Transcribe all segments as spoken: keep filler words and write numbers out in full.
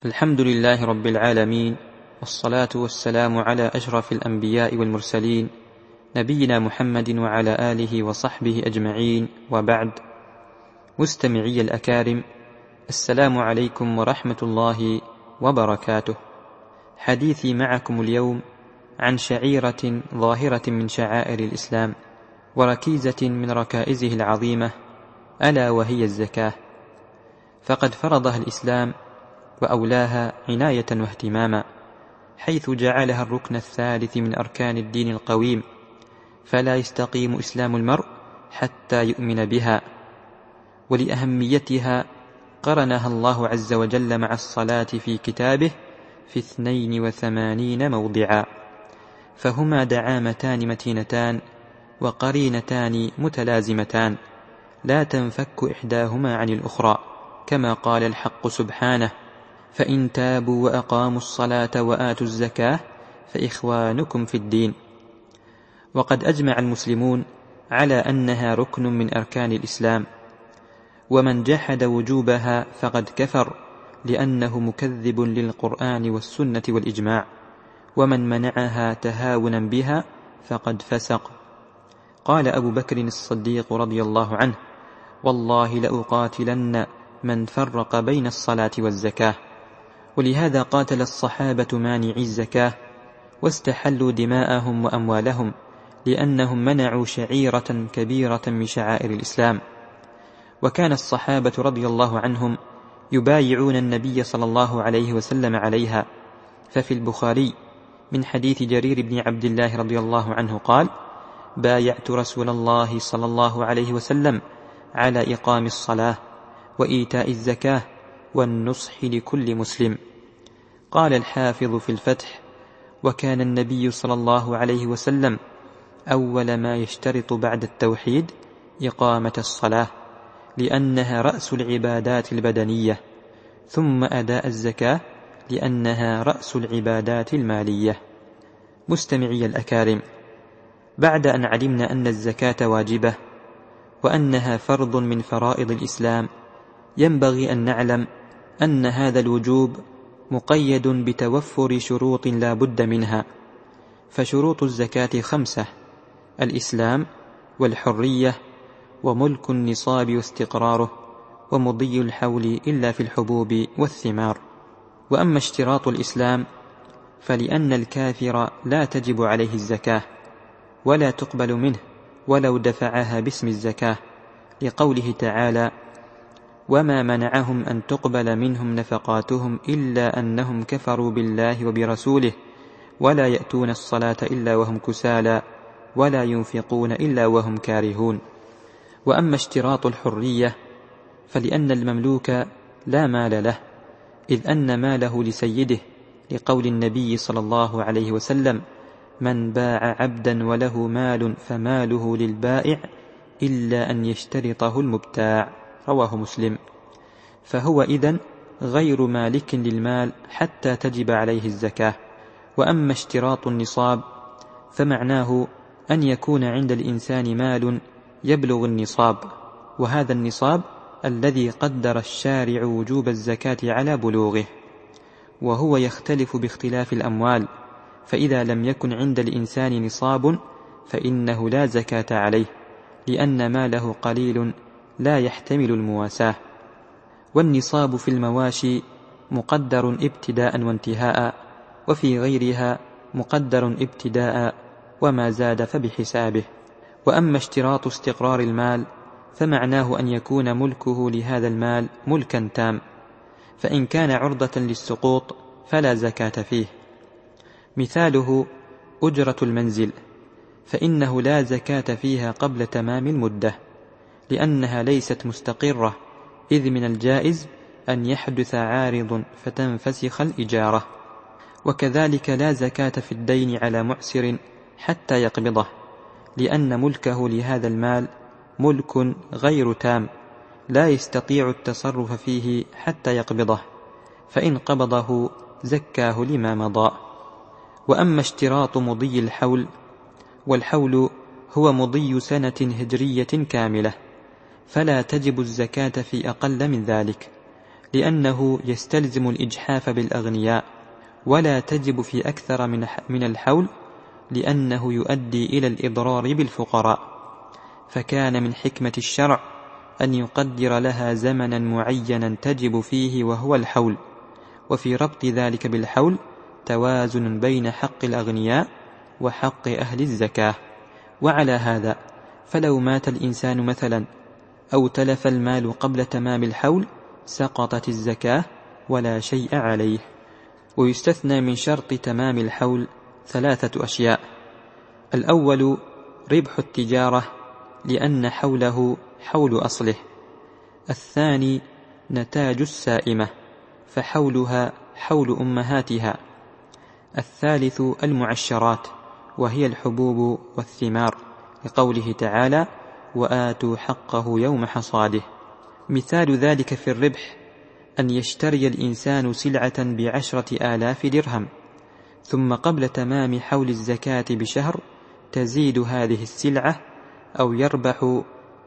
الحمد لله رب العالمين، والصلاة والسلام على أشرف الأنبياء والمرسلين، نبينا محمد وعلى آله وصحبه أجمعين، وبعد. مستمعي الأكارم، السلام عليكم ورحمة الله وبركاته. حديثي معكم اليوم عن شعيرة ظاهرة من شعائر الإسلام، وركيزة من ركائزه العظيمة، ألا وهي الزكاة. فقد فرضها الإسلام وأولاها عناية واهتماما، حيث جعلها الركن الثالث من أركان الدين القويم، فلا يستقيم إسلام المرء حتى يؤمن بها. ولأهميتها قرنها الله عز وجل مع الصلاة في كتابه في اثنين وثمانين موضعا، فهما دعامتان متينتان وقرينتان متلازمتان، لا تنفك إحداهما عن الأخرى، كما قال الحق سبحانه: فإن تابوا وأقاموا الصلاة وآتوا الزكاة فإخوانكم في الدين. وقد أجمع المسلمون على أنها ركن من أركان الإسلام، ومن جحد وجوبها فقد كفر، لأنه مكذب للقرآن والسنة والإجماع، ومن منعها تهاونا بها فقد فسق. قال أبو بكر الصديق رضي الله عنه: والله لأقاتلن من فرق بين الصلاة والزكاة. ولهذا قاتل الصحابة مانعي الزكاة، واستحلوا دماءهم وأموالهم، لأنهم منعوا شعيرة كبيرة من شعائر الإسلام. وكان الصحابة رضي الله عنهم يبايعون النبي صلى الله عليه وسلم عليها، ففي البخاري من حديث جرير بن عبد الله رضي الله عنه قال: بايعت رسول الله صلى الله عليه وسلم على إقام الصلاة وإيتاء الزكاة والنصح لكل مسلم. قال الحافظ في الفتح: وكان النبي صلى الله عليه وسلم أول ما يشترط بعد التوحيد إقامة الصلاة، لأنها رأس العبادات البدنية، ثم أداء الزكاة لأنها رأس العبادات المالية. مستمعي الأكارم، بعد أن علمنا أن الزكاة واجبة وأنها فرض من فرائض الإسلام، ينبغي أن نعلم أن هذا الوجوب مقيد بتوفر شروط لا بد منها. فشروط الزكاة خمسة: الإسلام، والحرية، وملك النصاب واستقراره، ومضي الحول إلا في الحبوب والثمار. وأما اشتراط الإسلام فلأن الكافر لا تجب عليه الزكاة، ولا تقبل منه ولو دفعها باسم الزكاة، لقوله تعالى: وما منعهم أن تقبل منهم نفقاتهم إلا أنهم كفروا بالله وبرسوله ولا يأتون الصلاة إلا وهم كسالى ولا ينفقون إلا وهم كارهون. وأما اشتراط الحرية فلأن المملوك لا مال له، إذ أن ماله لسيده، لقول النبي صلى الله عليه وسلم: من باع عبدا وله مال فماله للبائع إلا أن يشترطه المبتاع، رواه مسلم. فهو إذن غير مالك للمال حتى تجب عليه الزكاة. وأما اشتراط النصاب فمعناه أن يكون عند الإنسان مال يبلغ النصاب، وهذا النصاب الذي قدر الشارع وجوب الزكاة على بلوغه، وهو يختلف باختلاف الأموال، فإذا لم يكن عند الإنسان نصاب فإنه لا زكاة عليه، لأن ماله قليل لا يحتمل المواساة. والنصاب في المواشي مقدر ابتداء وانتهاء، وفي غيرها مقدر ابتداء، وما زاد فبحسابه. وأما اشتراط استقرار المال فمعناه أن يكون ملكه لهذا المال ملكا تام، فإن كان عرضة للسقوط فلا زكاة فيه. مثاله أجرة المنزل، فإنه لا زكاة فيها قبل تمام المدة، لأنها ليست مستقرة، إذ من الجائز أن يحدث عارض فتنفسخ الإجارة. وكذلك لا زكاة في الدين على معسر حتى يقبضه، لأن ملكه لهذا المال ملك غير تام، لا يستطيع التصرف فيه حتى يقبضه، فإن قبضه زكاه لما مضى. وأما اشتراط مضي الحول، والحول هو مضي سنة هجرية كاملة، فلا تجب الزكاة في أقل من ذلك، لأنه يستلزم الإجحاف بالأغنياء، ولا تجب في أكثر من الحول لأنه يؤدي إلى الإضرار بالفقراء. فكان من حكمة الشرع أن يقدر لها زمنا معينا تجب فيه وهو الحول، وفي ربط ذلك بالحول توازن بين حق الأغنياء وحق أهل الزكاة. وعلى هذا فلو مات الإنسان مثلا أو تلف المال قبل تمام الحول سقطت الزكاة ولا شيء عليه. ويستثنى من شرط تمام الحول ثلاثة أشياء: الأول ربح التجارة لأن حوله حول أصله، الثاني نتاج السائمة فحولها حول أمهاتها، الثالث المعشرات وهي الحبوب والثمار، لقوله تعالى: وآتوا حقه يوم حصاده. مثال ذلك في الربح أن يشتري الإنسان سلعة بعشرة آلاف درهم، ثم قبل تمام حول الزكاة بشهر تزيد هذه السلعة أو يربح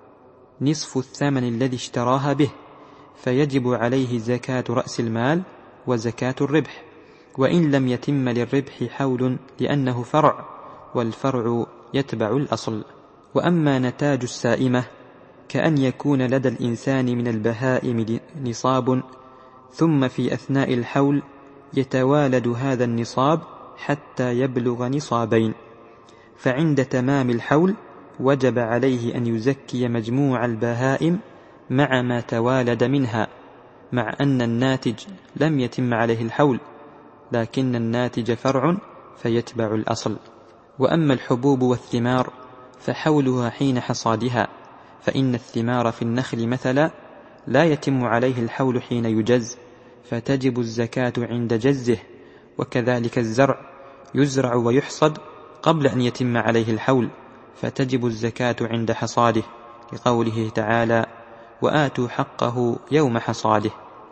نصف الثمن الذي اشتراها به، فيجب عليه زكاة رأس المال وزكاة الربح، وإن لم يتم للربح حول لأنه فرع، والفرع يتبع الأصل. وأما نتاج السائمة كأن يكون لدى الإنسان من البهائم نصاب، ثم في أثناء الحول يتوالد هذا النصاب حتى يبلغ نصابين، فعند تمام الحول وجب عليه أن يزكي مجموع البهائم مع ما توالد منها، مع أن الناتج لم يتم عليه الحول، لكن الناتج فرع فيتبع الأصل. وأما الحبوب والثمار فحولها حين حصادها، فإن الثمار في النخل مثلا لا يتم عليه الحول حين يجز، فتجب الزكاة عند جزه، وكذلك الزرع يزرع ويحصد قبل أن يتم عليه الحول، فتجب الزكاة عند حصاده، لقوله تعالى: وآتوا حقه يوم حصاده.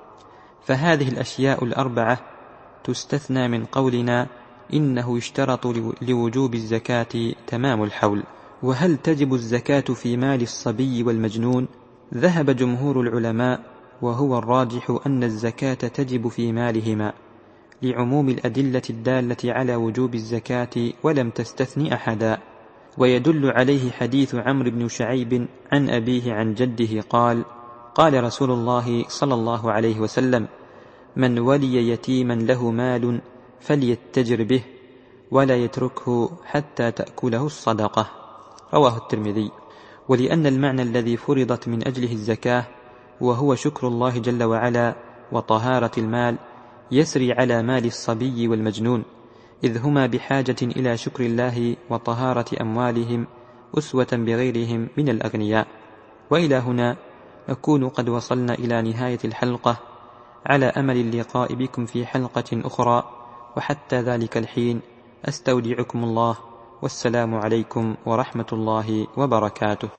فهذه الأشياء الأربعة تستثنى من قولنا إنه يشترط لوجوب الزكاة تمام الحول. وهل تجب الزكاة في مال الصبي والمجنون؟ ذهب جمهور العلماء وهو الراجح أن الزكاة تجب في مالهما، لعموم الأدلة الدالة على وجوب الزكاة ولم تستثن أحدا. ويدل عليه حديث عمرو بن شعيب عن أبيه عن جده قال: قال رسول الله صلى الله عليه وسلم: من ولي يتيما له مال فليتجر به ولا يتركه حتى تأكله الصدقة. رواه الترمذي. ولأن المعنى الذي فرضت من أجله الزكاة وهو شكر الله جل وعلا وطهارة المال يسري على مال الصبي والمجنون، إذ هما بحاجة إلى شكر الله وطهارة أموالهم أسوة بغيرهم من الأغنياء. وإلى هنا نكون قد وصلنا إلى نهاية الحلقة، على أمل اللقاء بكم في حلقة أخرى، وحتى ذلك الحين أستودعكم الله، والسلام عليكم ورحمة الله وبركاته.